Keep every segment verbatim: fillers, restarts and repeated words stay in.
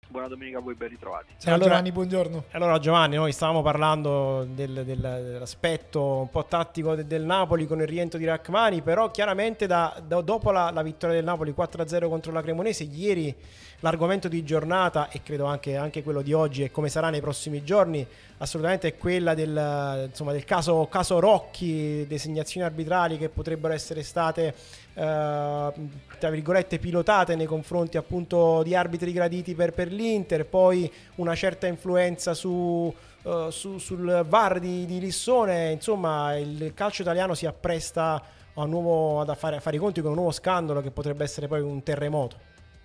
buona domenica a voi, ben ritrovati. Ciao allora, Giovanni, buongiorno. Allora Giovanni, noi stavamo parlando del, del, dell'aspetto un po' tattico del, del Napoli con il rientro di Rachmani, però chiaramente da, da, dopo la, la vittoria del Napoli quattro a zero contro la Cremonese, ieri l'argomento di giornata, e credo anche, anche quello di oggi e come sarà nei prossimi giorni, assolutamente è quella del, insomma, del caso, caso Rocchi, designazioni arbitrali che potrebbero essere state eh, tra virgolette pilotate nei confronti appunto di arbitri graditi per, per l'Inter, poi una certa influenza su, uh, su, sul V A R di, di Lissone. Insomma, il calcio italiano si appresta a un nuovo, a fare, a fare i conti con un nuovo scandalo che potrebbe essere poi un terremoto.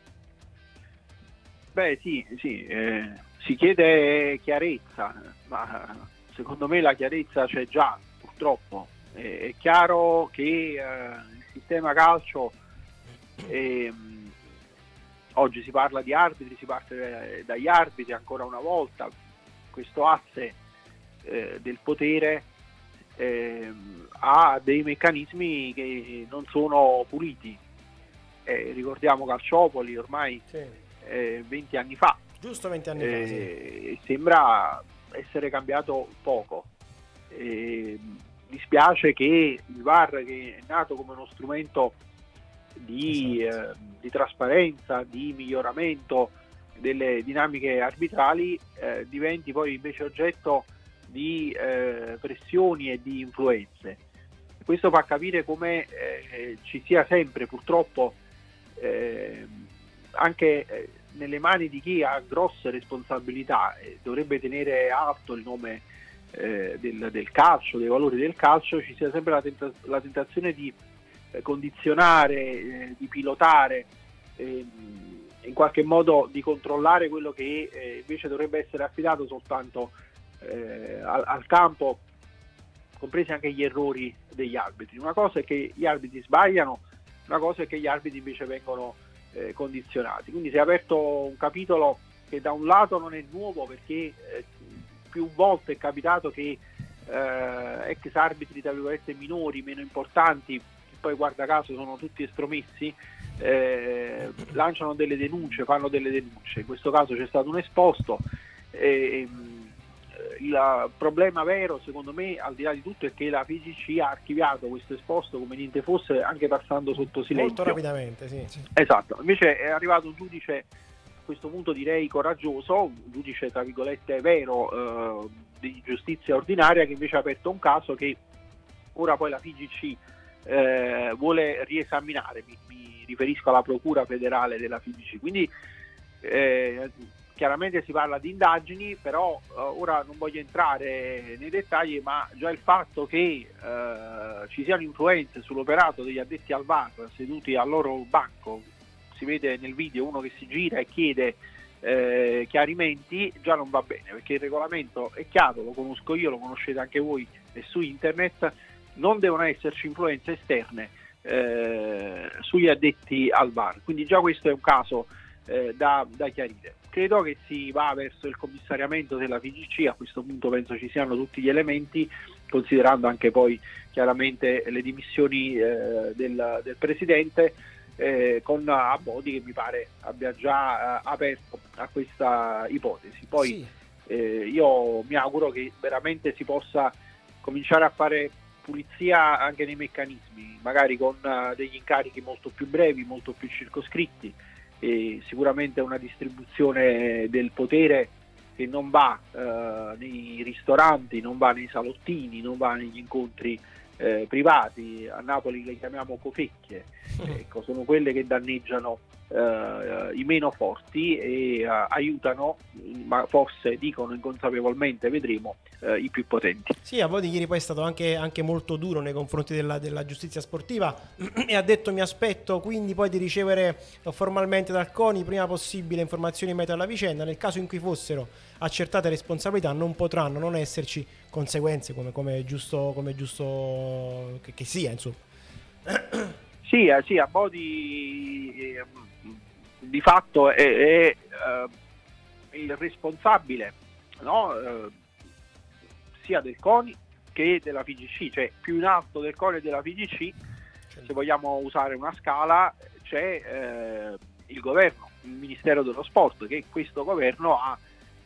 Beh sì, sì eh, si chiede chiarezza, ma secondo me la chiarezza c'è già, purtroppo. Eh, è chiaro che eh, il sistema calcio, eh, oggi si parla di arbitri, si parte dagli arbitri ancora una volta, questo asse eh, del potere eh, ha dei meccanismi che non sono puliti. Eh, ricordiamo Calciopoli ormai sì. Eh, venti anni fa, giusto venti anni eh, fa, sì. Sembra essere cambiato poco. Eh, dispiace che il V A R, che è nato come uno strumento di, esatto. eh, di trasparenza, di miglioramento delle dinamiche arbitrali, eh, diventi poi invece oggetto di eh, pressioni e di influenze. Questo fa capire come eh, ci sia sempre purtroppo eh, anche eh, nelle mani di chi ha grosse responsabilità e dovrebbe tenere alto il nome eh, del, del calcio, dei valori del calcio, ci sia sempre la, tenta- la tentazione di eh, condizionare, eh, di pilotare, eh, in qualche modo di controllare quello che eh, invece dovrebbe essere affidato soltanto eh, al, al campo, compresi anche gli errori degli arbitri. Una cosa è che gli arbitri sbagliano, una cosa è che gli arbitri invece vengono eh, condizionati. Quindi si è aperto un capitolo che da un lato non è nuovo, perché eh, più volte è capitato che eh, ex arbitri tra virgolette minori, meno importanti, che poi guarda caso sono tutti estromessi, eh, lanciano delle denunce, fanno delle denunce. In questo caso c'è stato un esposto. Eh, il problema vero, secondo me, al di là di tutto, è che la F I G C ha archiviato questo esposto come niente fosse, anche passando sotto silenzio. Molto rapidamente, sì, sì. Esatto. Invece è arrivato un giudice, a questo punto direi coraggioso, un giudice tra virgolette vero, eh, di giustizia ordinaria, che invece ha aperto un caso che ora poi la F I G C eh, vuole riesaminare. Mi, mi riferisco alla Procura federale della F I G C. Quindi eh, chiaramente si parla di indagini, però uh, ora non voglio entrare nei dettagli, ma già il fatto che uh, ci siano influenze sull'operato degli addetti al V A R seduti al loro banco, si vede nel video uno che si gira e chiede eh, chiarimenti, già non va bene, perché il regolamento è chiaro, lo conosco io, lo conoscete anche voi, e su internet non devono esserci influenze esterne eh, sugli addetti al V A R. Quindi già questo è un caso eh, da, da chiarire. Credo che si va verso il commissariamento della F I G C, a questo punto penso ci siano tutti gli elementi, considerando anche poi chiaramente le dimissioni eh, del, del Presidente, eh, con Abodi che mi pare abbia già eh, aperto a questa ipotesi. Poi sì. eh, io mi auguro che veramente si possa cominciare a fare pulizia anche nei meccanismi, magari con uh, degli incarichi molto più brevi, molto più circoscritti, e sicuramente una distribuzione del potere che non va eh, nei ristoranti, non va nei salottini, non va negli incontri eh, privati. A Napoli le chiamiamo cofecchie, ecco, sono quelle che danneggiano eh, i meno forti e eh, aiutano, ma forse dicono inconsapevolmente, vedremo, eh, i più potenti. Sì, a Abodi ieri poi è stato anche, anche molto duro nei confronti della, della giustizia sportiva e ha detto: mi aspetto quindi poi di ricevere formalmente dal CONI prima possibile informazioni in merito alla vicenda. Nel caso in cui fossero accertate responsabilità non potranno non esserci conseguenze, come, come è giusto, come è giusto che, che sia, insomma. Sì, eh, sì, Abodi eh, di fatto è, è eh, il responsabile, no? eh, sia del CONI che della F I G C, cioè più in alto del CONI e della F I G C, se vogliamo usare una scala, c'è eh, il governo, il Ministero dello Sport che questo governo ha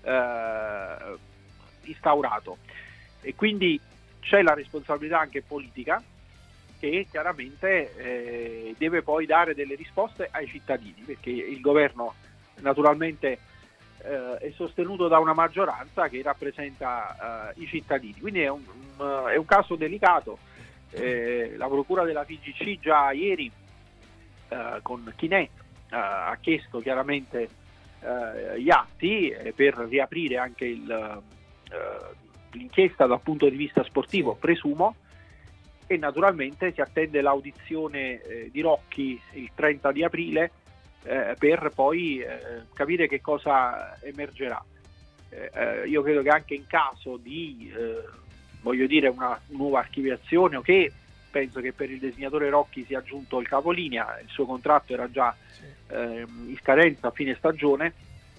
eh, instaurato, e quindi c'è la responsabilità anche politica che chiaramente eh, deve poi dare delle risposte ai cittadini, perché il governo naturalmente eh, è sostenuto da una maggioranza che rappresenta eh, i cittadini, quindi è un, un, è un caso delicato. Eh, la procura della F I G C già ieri eh, con Chinè eh, ha chiesto chiaramente eh, gli atti eh, per riaprire anche il, eh, l'inchiesta dal punto di vista sportivo, presumo, e naturalmente si attende l'audizione eh, di Rocchi il trenta di aprile eh, per poi eh, capire che cosa emergerà. Eh, eh, io credo che anche in caso di eh, voglio dire una nuova archiviazione, o che penso che per il disegnatore Rocchi sia giunto il capolinea, il suo contratto era già eh, in scadenza a fine stagione,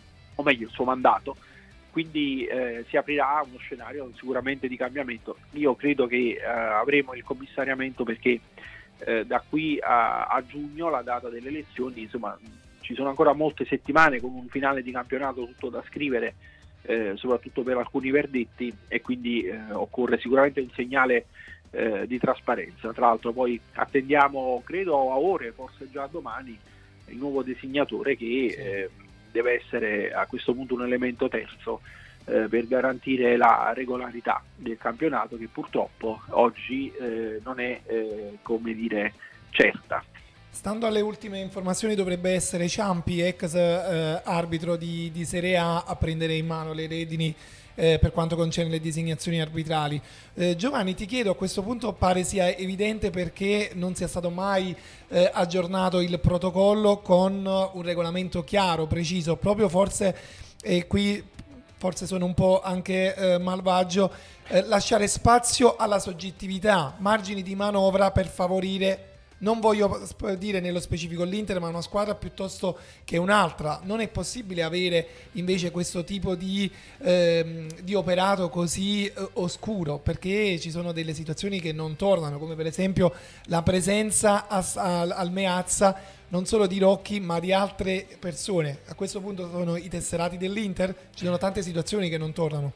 o meglio il suo mandato, quindi eh, si aprirà uno scenario sicuramente di cambiamento. Io credo che eh, avremo il commissariamento perché eh, da qui a, a giugno, la data delle elezioni, insomma ci sono ancora molte settimane con un finale di campionato tutto da scrivere, eh, soprattutto per alcuni verdetti, e quindi eh, occorre sicuramente un segnale eh, di trasparenza. Tra l'altro poi attendiamo, credo a ore, forse già domani, il nuovo designatore che sì. eh, deve essere a questo punto un elemento terzo eh, per garantire la regolarità del campionato, che purtroppo oggi eh, non è eh, come dire certa. Stando alle ultime informazioni dovrebbe essere Ciampi, ex eh, arbitro di, di Serie A, a prendere in mano le redini eh, per quanto concerne le designazioni arbitrali. Eh, Giovanni, ti chiedo, a questo punto pare sia evidente perché non sia stato mai eh, aggiornato il protocollo con un regolamento chiaro, preciso, proprio forse, e qui forse sono un po' anche eh, malvagio, eh, lasciare spazio alla soggettività, margini di manovra per favorire, non voglio dire nello specifico l'Inter, ma una squadra piuttosto che un'altra. Non è possibile avere invece questo tipo di, ehm, di operato così eh, oscuro, perché ci sono delle situazioni che non tornano, come per esempio la presenza a, a, al Meazza non solo di Rocchi ma di altre persone. A questo punto sono i tesserati dell'Inter, ci sono tante situazioni che non tornano.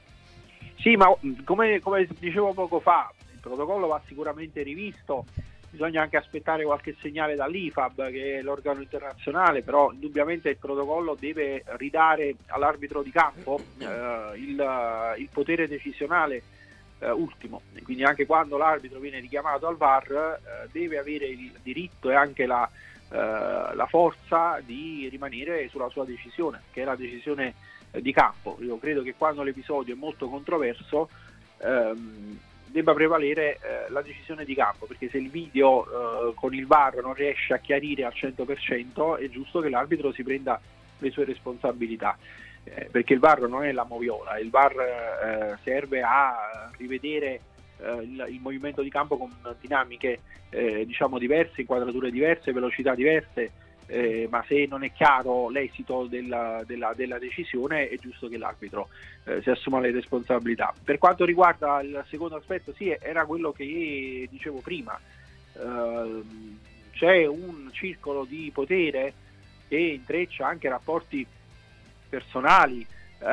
Sì, ma come, come dicevo poco fa, il protocollo va sicuramente rivisto. Bisogna anche aspettare qualche segnale dall'I F A B, che è l'organo internazionale, però indubbiamente il protocollo deve ridare all'arbitro di campo eh, il, il potere decisionale eh, ultimo, e quindi anche quando l'arbitro viene richiamato al V A R eh, deve avere il diritto e anche la, eh, la forza di rimanere sulla sua decisione, che è la decisione eh, di campo. Io credo che quando l'episodio è molto controverso ehm, debba prevalere eh, la decisione di campo, perché se il video eh, con il V A R non riesce a chiarire al cento per cento è giusto che l'arbitro si prenda le sue responsabilità, eh, perché il V A R non è la moviola, il V A R eh, serve a rivedere eh, il, il movimento di campo con dinamiche eh, diciamo diverse, inquadrature diverse, velocità diverse, Eh, ma se non è chiaro l'esito della, della, della decisione è giusto che l'arbitro eh, si assuma le responsabilità. Per quanto riguarda il secondo aspetto, sì, era quello che dicevo prima, eh, c'è un circolo di potere che intreccia anche rapporti personali,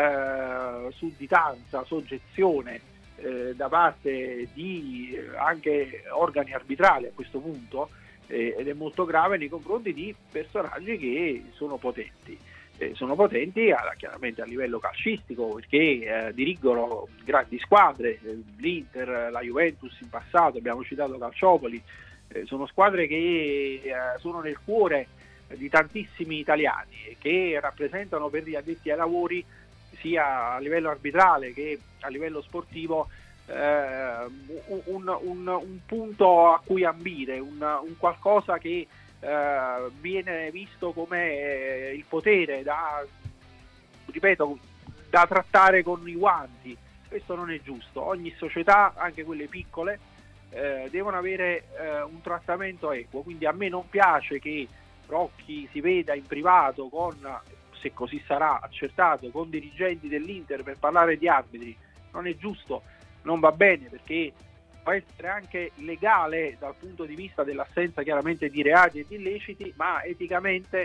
eh, sudditanza, soggezione eh, da parte di anche organi arbitrali a questo punto, ed è molto grave nei confronti di personaggi che sono potenti, eh, sono potenti a, chiaramente a livello calcistico, perché eh, dirigono grandi squadre, eh, l'Inter, la Juventus in passato, abbiamo citato Calciopoli, eh, sono squadre che eh, sono nel cuore di tantissimi italiani e che rappresentano per gli addetti ai lavori sia a livello arbitrale che a livello sportivo Uh, un, un, un punto a cui ambire, un, un qualcosa che uh, viene visto come il potere da, ripeto, da trattare con i guanti. Questo non è giusto. Ogni società, anche quelle piccole, uh, devono avere uh, un trattamento equo, quindi a me non piace che Rocchi si veda in privato con, se così sarà accertato, con dirigenti dell'Inter per parlare di arbitri. Non è giusto, non va bene, perché può essere anche legale dal punto di vista dell'assenza chiaramente di reati e di illeciti, ma eticamente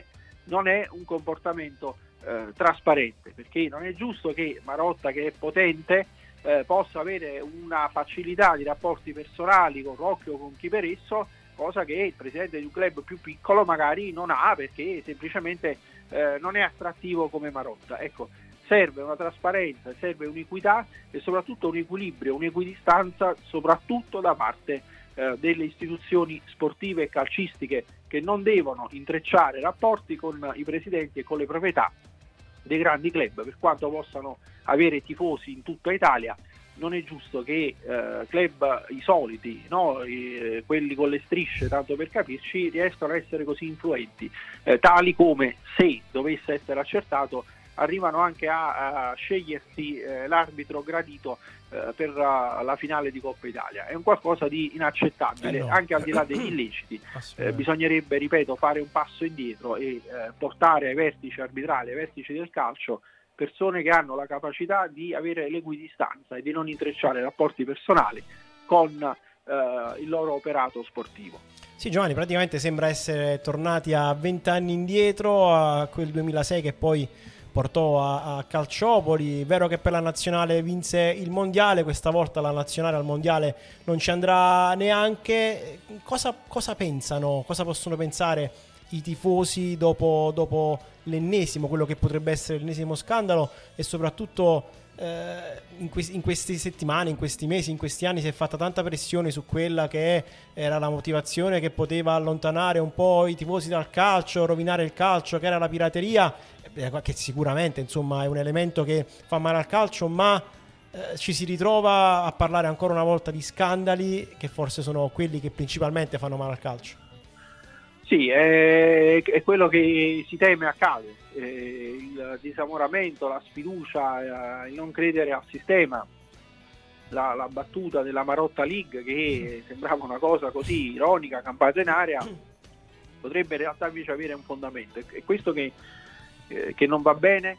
non è un comportamento eh, trasparente, perché non è giusto che Marotta, che è potente, eh, possa avere una facilità di rapporti personali con Rocchio o con chi per esso, cosa che il presidente di un club più piccolo magari non ha, perché semplicemente eh, non è attrattivo come Marotta. Ecco, serve una trasparenza, serve un'equità e soprattutto un equilibrio, un'equidistanza, soprattutto da parte eh, delle istituzioni sportive e calcistiche, che non devono intrecciare rapporti con i presidenti e con le proprietà dei grandi club, per quanto possano avere tifosi in tutta Italia. Non è giusto che eh, club, i soliti, no? I, quelli con le strisce, tanto per capirci, riescano a essere così influenti, eh, tali come, se dovesse essere accertato, arrivano anche a, a scegliersi eh, l'arbitro gradito eh, per uh, la finale di Coppa Italia. È un qualcosa di inaccettabile, eh no. anche al di là degli illeciti. Eh, bisognerebbe, ripeto, fare un passo indietro e eh, portare ai vertici arbitrali, ai vertici del calcio, persone che hanno la capacità di avere l'equidistanza e di non intrecciare rapporti personali con eh, il loro operato sportivo. Sì, Giovanni, praticamente sembra essere tornati a vent'anni indietro, a quel duemilasei che poi portò a, a Calciopoli. È vero che per la nazionale vinse il mondiale, questa volta la nazionale al mondiale non ci andrà neanche. Cosa, cosa pensano, cosa possono pensare i tifosi dopo, dopo l'ennesimo, quello che potrebbe essere l'ennesimo scandalo, e soprattutto eh, in, que- in queste settimane, in questi mesi, in questi anni si è fatta tanta pressione su quella che era la motivazione che poteva allontanare un po' i tifosi dal calcio, rovinare il calcio, che era la pirateria, che sicuramente insomma è un elemento che fa male al calcio, ma eh, ci si ritrova a parlare ancora una volta di scandali che forse sono quelli che principalmente fanno male al calcio. Sì, è, è quello che si teme accade, eh, il disamoramento, la sfiducia, eh, il non credere al sistema, la, la battuta della Marotta League, che sembrava una cosa così ironica, campata in aria, potrebbe in realtà invece avere un fondamento. È questo che, eh, che non va bene,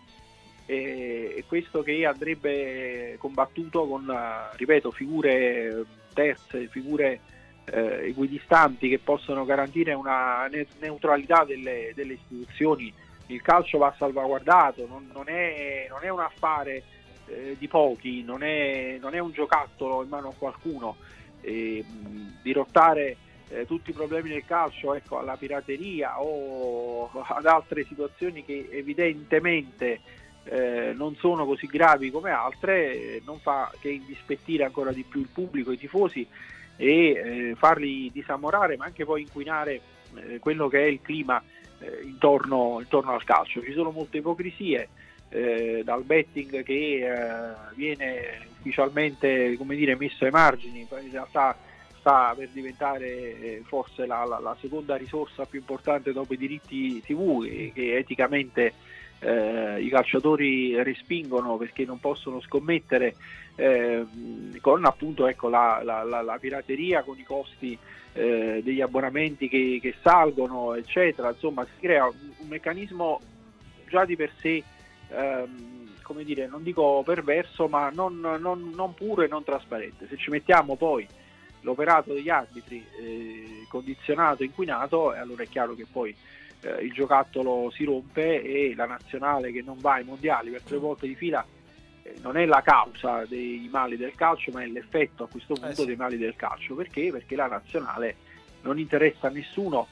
è, è questo che andrebbe combattuto con, ripeto, figure terze, figure Eh, equidistanti, che possono garantire una ne- neutralità delle, delle istituzioni. Il calcio va salvaguardato, non, non, è, non è un affare eh, di pochi, non è, non è un giocattolo in mano a qualcuno. E, mh, dirottare eh, tutti i problemi del calcio, ecco, alla pirateria o ad altre situazioni che evidentemente eh, non sono così gravi come altre, eh, non fa che indispettire ancora di più il pubblico, i tifosi, e eh, farli disamorare, ma anche poi inquinare eh, quello che è il clima eh, intorno, intorno al calcio. Ci sono molte ipocrisie, eh, dal betting che eh, viene ufficialmente, come dire, messo ai margini, poi in realtà sta per diventare eh, forse la, la, la seconda risorsa più importante dopo i diritti tivù, che, che eticamente eh, i calciatori respingono perché non possono scommettere Eh, con appunto ecco la, la, la, la pirateria, con i costi eh, degli abbonamenti che, che salgono, eccetera. Insomma, si crea un, un meccanismo già di per sé ehm, come dire, non dico perverso, ma non, non, non puro e non trasparente. Se ci mettiamo poi l'operato degli arbitri eh, condizionato, inquinato, e allora è chiaro che poi eh, il giocattolo si rompe e la nazionale che non va ai mondiali per tre volte di fila non è la causa dei mali del calcio, ma è l'effetto a questo punto eh sì. dei mali del calcio. Perché? Perché la nazionale non interessa a nessuno,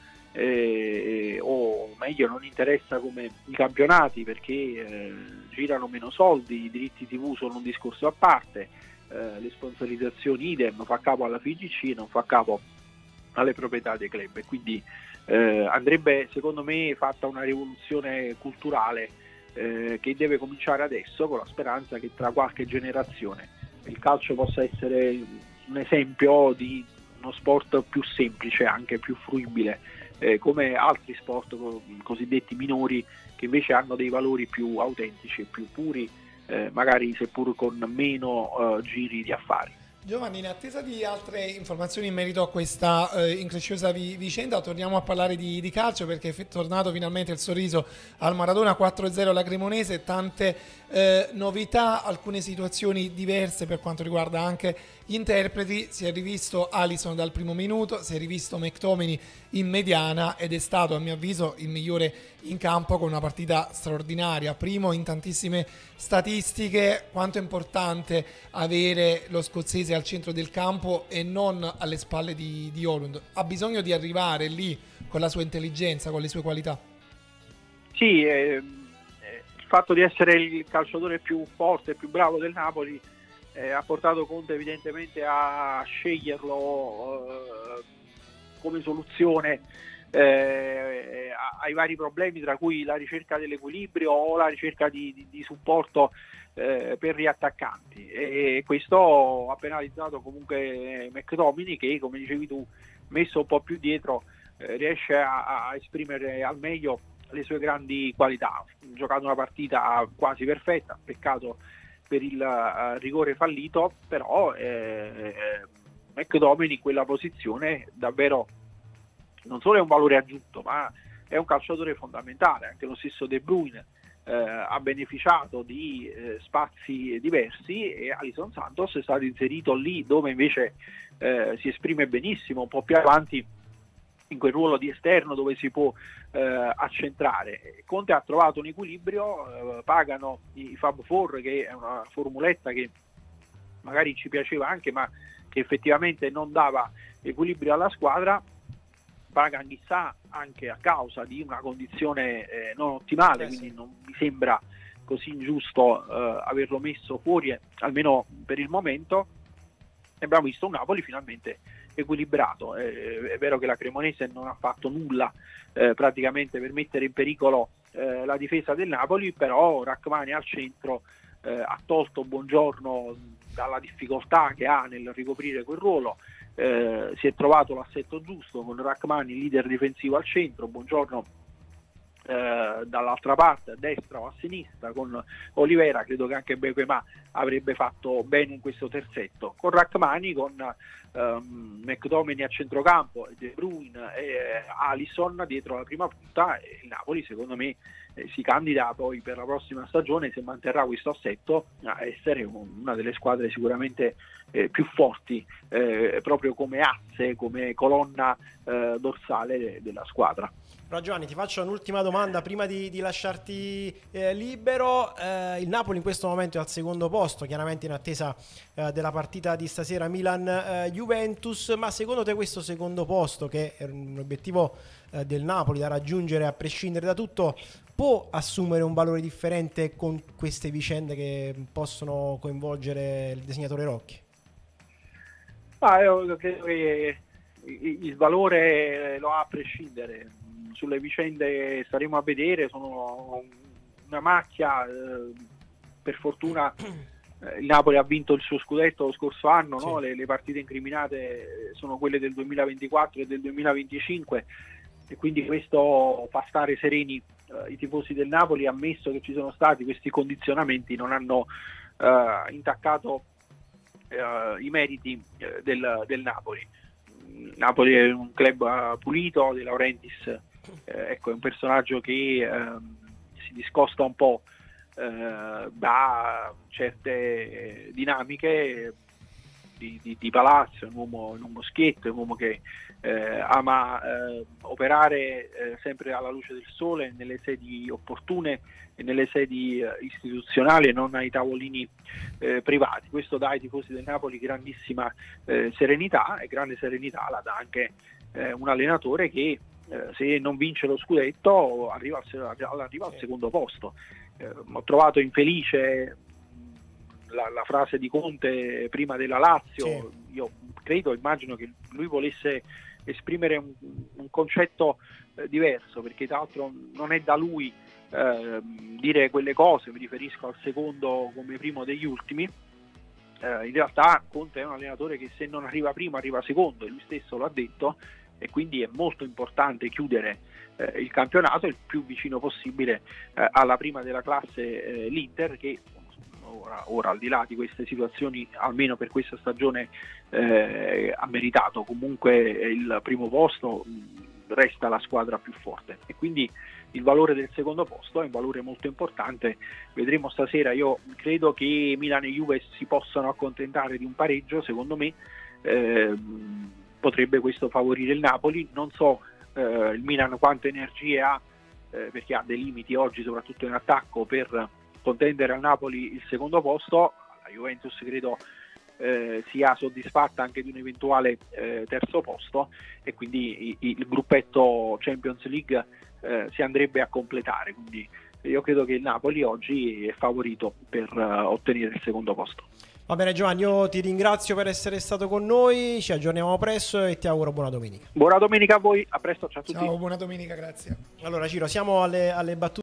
eh, o meglio non interessa come i campionati, perché eh, girano meno soldi, i diritti tivù sono un discorso a parte, eh, le sponsorizzazioni idem, fa capo alla F I G C, non fa capo alle proprietà dei club, e quindi eh, andrebbe secondo me fatta una rivoluzione culturale Eh, che deve cominciare adesso, con la speranza che tra qualche generazione il calcio possa essere un esempio di uno sport più semplice, anche più fruibile, eh, come altri sport cosiddetti minori, che invece hanno dei valori più autentici e più puri, eh, magari seppur con meno eh, giri di affari. Giovanni, in attesa di altre informazioni in merito a questa eh, incresciosa vi- vicenda, torniamo a parlare di, di calcio, perché è tornato finalmente il sorriso al Maradona. Quattro a zero la Cremonese, tante eh, novità, alcune situazioni diverse per quanto riguarda anche gli interpreti. Si è rivisto Alisson dal primo minuto, si è rivisto McTominay in mediana, ed è stato a mio avviso il migliore in campo con una partita straordinaria, primo in tantissime statistiche. Quanto è importante avere lo scozzese al centro del campo e non alle spalle di, di Højlund. Ha bisogno di arrivare lì con la sua intelligenza, con le sue qualità. Sì, eh, il fatto di essere il calciatore più forte, più bravo del Napoli eh, ha portato Conte evidentemente a sceglierlo eh, come soluzione eh, ai vari problemi, tra cui la ricerca dell'equilibrio o la ricerca di, di, di supporto eh, per gli attaccanti, e questo ha penalizzato comunque McTominay, che, come dicevi tu, messo un po' più dietro eh, riesce a, a esprimere al meglio le sue grandi qualità. Ha giocato una partita quasi perfetta, peccato per il uh, rigore fallito, però eh, McTominay in quella posizione davvero non solo è un valore aggiunto, ma è un calciatore fondamentale. Anche lo stesso De Bruyne eh, ha beneficiato di eh, spazi diversi, e Alisson Santos è stato inserito lì dove invece eh, si esprime benissimo, un po' più avanti in quel ruolo di esterno dove si può eh, accentrare. Conte ha trovato un equilibrio, eh, pagano i Fab Four, che è una formuletta che magari ci piaceva anche, ma che effettivamente non dava equilibrio alla squadra. Paga chissà anche a causa di una condizione eh, non ottimale, eh sì. Quindi non mi sembra così ingiusto eh, averlo messo fuori, eh, almeno per il momento. Abbiamo visto un Napoli finalmente equilibrato. Eh, è vero che la Cremonese non ha fatto nulla eh, praticamente per mettere in pericolo eh, la difesa del Napoli, però Rachmani al centro eh, ha tolto Buongiorno dalla difficoltà che ha nel ricoprire quel ruolo. Eh, si è trovato l'assetto giusto con Rachmani leader difensivo al centro, Buongiorno eh, dall'altra parte, a destra o a sinistra con Olivera. Credo che anche Bequemà avrebbe fatto bene in questo terzetto, con Rachmani, con ehm, McTominay a centrocampo, De Bruyne e eh, Alisson dietro la prima punta. E il Napoli secondo me eh, si candida poi per la prossima stagione, se manterrà questo assetto, a essere un, una delle squadre sicuramente eh, più forti eh, proprio come asse, come colonna eh, dorsale de- della squadra. Però Giovanni, ti faccio un'ultima domanda prima di, di lasciarti eh, libero. Eh, il Napoli in questo momento è al secondo posto, chiaramente in attesa eh, della partita di stasera Milan-Juventus, ma secondo te questo secondo posto, che è un obiettivo eh, del Napoli da raggiungere a prescindere da tutto, può assumere un valore differente con queste vicende che possono coinvolgere il disegnatore Rocchi? Ah, io credo che il valore lo ha a prescindere. Sulle vicende staremo a vedere, sono una macchia, eh, per fortuna eh, il Napoli ha vinto il suo scudetto lo scorso anno, sì. No? le, le partite incriminate sono quelle del duemilaventiquattro e del duemilaventicinque, e quindi questo fa stare sereni eh, i tifosi del Napoli, ammesso che ci sono stati questi condizionamenti, non hanno eh, intaccato eh, i meriti eh, del, del Napoli. Napoli è un club pulito, De Laurentiis Eh, ecco, è un personaggio che eh, si discosta un po' eh, da certe eh, dinamiche di, di, di palazzo. È un uomo, un uomo schietto, è un uomo che eh, ama eh, operare eh, sempre alla luce del sole, nelle sedi opportune e nelle sedi eh, istituzionali e non ai tavolini eh, privati. Questo dà ai tifosi del Napoli grandissima eh, serenità, e grande serenità la dà anche eh, un allenatore che Eh, se non vince lo scudetto arriva al, arriva al secondo posto. Eh, ho trovato infelice la, la frase di Conte prima della Lazio. Sì. Io credo, immagino che lui volesse esprimere un, un concetto eh, diverso, perché tra l'altro non è da lui eh, dire quelle cose. Mi riferisco al secondo come primo degli ultimi. Eh, in realtà Conte è un allenatore che se non arriva primo arriva secondo, e lui stesso lo ha detto, e quindi è molto importante chiudere eh, il campionato il più vicino possibile eh, alla prima della classe eh, l'Inter, che ora, ora al di là di queste situazioni, almeno per questa stagione eh, ha meritato comunque il primo posto, resta la squadra più forte, e quindi il valore del secondo posto è un valore molto importante. Vedremo stasera. Io credo che Milan e Juve si possano accontentare di un pareggio, secondo me eh, potrebbe questo favorire il Napoli. Non so eh, il Milan quante energie ha, eh, perché ha dei limiti oggi soprattutto in attacco per contendere al Napoli il secondo posto. La Juventus credo eh, sia soddisfatta anche di un eventuale eh, terzo posto, e quindi i, il gruppetto Champions League eh, si andrebbe a completare, quindi io credo che il Napoli oggi è favorito per uh, ottenere il secondo posto. Va bene Giovanni, io ti ringrazio per essere stato con noi, ci aggiorniamo presto e ti auguro buona domenica. Buona domenica a voi, a presto, ciao a tutti. Ciao, buona domenica, grazie. Allora Ciro, siamo alle, alle battute.